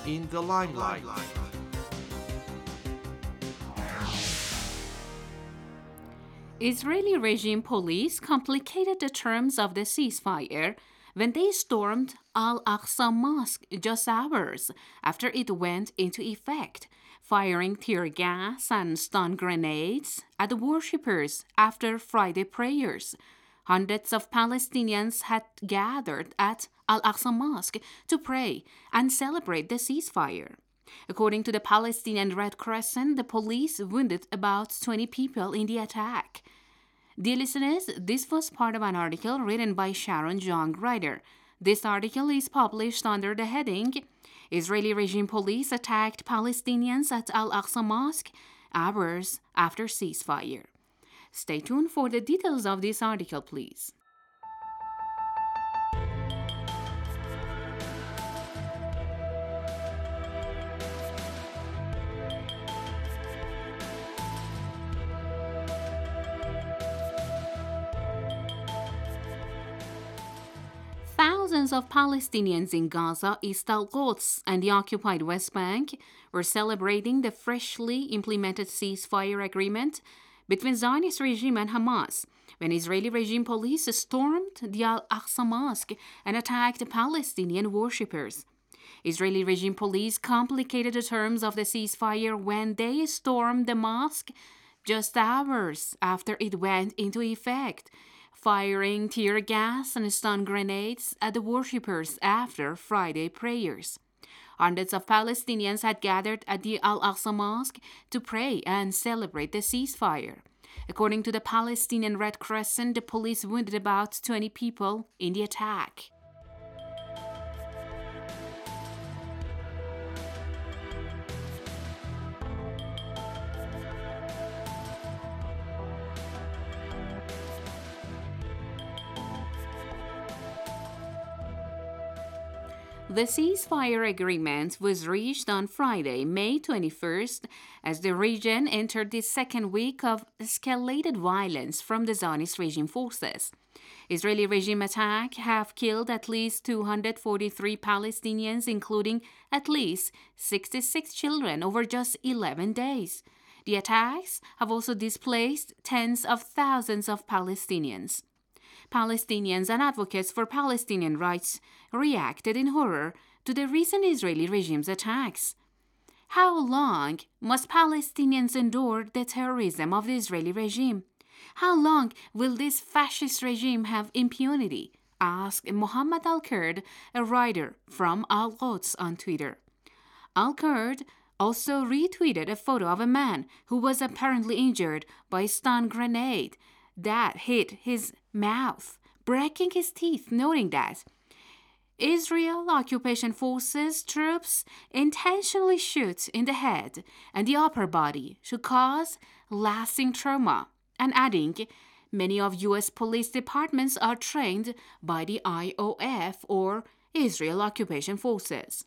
in the limelight. Israeli regime police complicated the terms of the ceasefire when they stormed Al-Aqsa Mosque just hours after it went into effect, firing tear gas and stun grenades at the worshippers after Friday prayers. Hundreds of Palestinians had gathered at Al-Aqsa Mosque to pray and celebrate the ceasefire. According to the Palestinian Red Crescent, the police wounded about 20 people in the attack. Dear listeners, this was part of an article written by Sharon Jong Ryder. This article is published under the heading Israeli regime police attacked Palestinians at Al-Aqsa Mosque hours after ceasefire. Stay tuned for the details of this article, please. Thousands of Palestinians in Gaza, East al-Quds, and the occupied West Bank were celebrating the freshly implemented ceasefire agreement between Zionist regime and Hamas when Israeli regime police stormed the Al-Aqsa Mosque and attacked Palestinian worshippers. Israeli regime police complicated the terms of the ceasefire when they stormed the mosque just hours after it went into effect, firing tear gas and stun grenades at the worshippers after Friday prayers. Hundreds of Palestinians had gathered at the Al-Aqsa Mosque to pray and celebrate the ceasefire. According to the Palestinian Red Crescent, the police wounded about 20 people in the attack. The ceasefire agreement was reached on Friday, May 21st, as the region entered the second week of escalated violence from the Zionist regime forces. Israeli regime attacks have killed at least 243 Palestinians, including at least 66 children, over just 11 days. The attacks have also displaced tens of thousands of Palestinians. Palestinians and advocates for Palestinian rights reacted in horror to the recent Israeli regime's attacks. How long must Palestinians endure the terrorism of the Israeli regime? How long will this fascist regime have impunity? Asked Mohammed Al-Kurd, a writer from Al-Quds on Twitter. Al-Kurd also retweeted a photo of a man who was apparently injured by a stun grenade that hit his mouth, breaking his teeth, noting that Israel occupation forces troops intentionally shoot in the head and the upper body to cause lasting trauma, and adding, many of U.S. police departments are trained by the IOF or Israel occupation forces.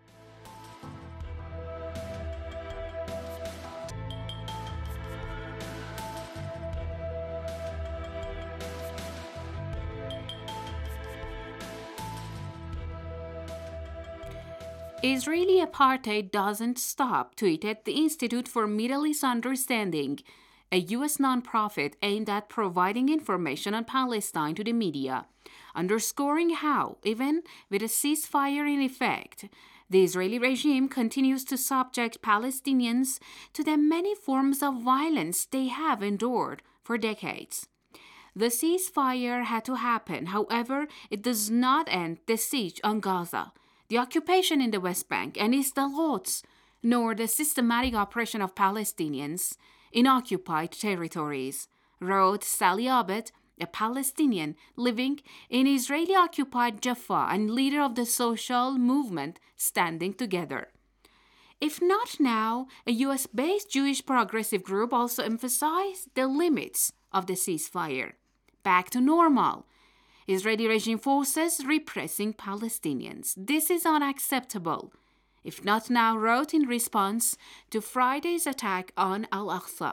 Israeli apartheid doesn't stop, tweeted the Institute for Middle East Understanding, a U.S. nonprofit aimed at providing information on Palestine to the media, underscoring how, even with a ceasefire in effect, the Israeli regime continues to subject Palestinians to the many forms of violence they have endured for decades. The ceasefire had to happen, however, it does not end the siege on Gaza, the occupation in the West Bank and East al-Quds, nor the systematic oppression of Palestinians in occupied territories, wrote Sally Abed, a Palestinian living in Israeli-occupied Jaffa and leader of the social movement Standing Together. If not now, a U.S.-based Jewish progressive group also emphasized the limits of the ceasefire. Back to normal. Israeli regime forces repressing Palestinians. This is unacceptable. If not now, wrote in response to Friday's attack on Al-Aqsa.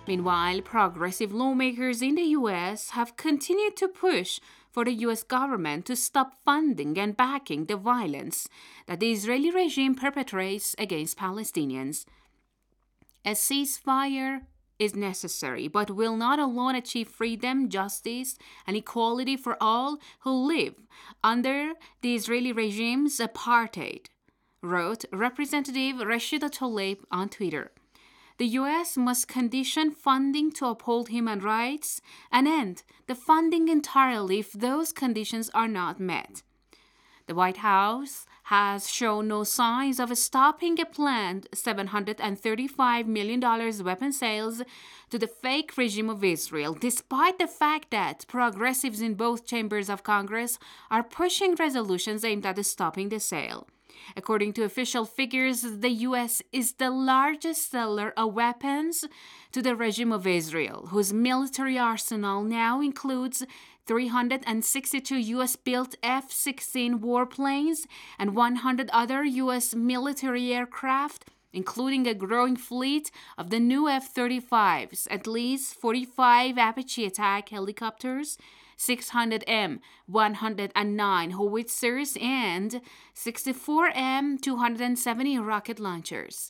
Meanwhile, progressive lawmakers in the U.S. have continued to push for the U.S. government to stop funding and backing the violence that the Israeli regime perpetrates against Palestinians. A ceasefire is necessary, but will not alone achieve freedom, justice, and equality for all who live under the Israeli regime's apartheid, wrote Representative Rashida Tlaib on Twitter. The U.S. must condition funding to uphold human rights and end the funding entirely if those conditions are not met. The White House has shown no signs of stopping a planned $735 million weapon sales to the fake regime of Israel, despite the fact that progressives in both chambers of Congress are pushing resolutions aimed at stopping the sale. According to official figures, the U.S. is the largest seller of weapons to the regime of Israel, whose military arsenal now includes 362 U.S.-built F-16 warplanes and 100 other U.S. military aircraft, including a growing fleet of the new F-35s, at least 45 Apache attack helicopters, 600 M109 howitzers, and 64 M270 rocket launchers.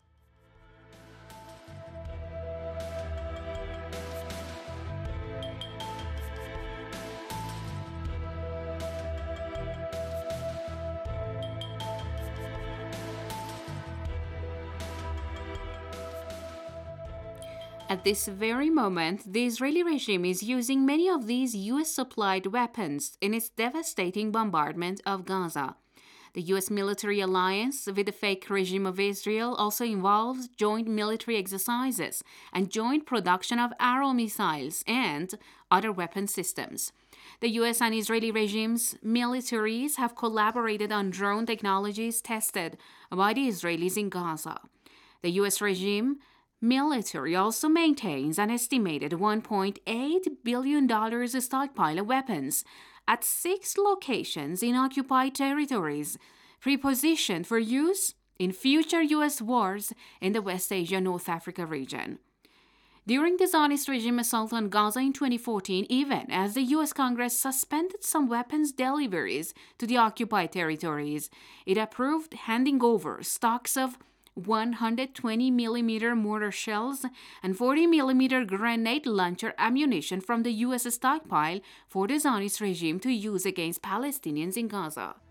At this very moment, the Israeli regime is using many of these U.S.-supplied weapons in its devastating bombardment of Gaza. The U.S. military alliance with the fake regime of Israel also involves joint military exercises and joint production of Arrow missiles and other weapon systems. The U.S. and Israeli regimes' militaries have collaborated on drone technologies tested by the Israelis in Gaza. The U.S. regime military also maintains an estimated $1.8 billion stockpile of weapons at 6 locations in occupied territories, prepositioned for use in future U.S. wars in the West Asia-North Africa region. During the Zionist regime assault on Gaza in 2014, even as the U.S. Congress suspended some weapons deliveries to the occupied territories, it approved handing over stocks of 120mm mortar shells and 40mm grenade launcher ammunition from the U.S. stockpile for the Zionist regime to use against Palestinians in Gaza.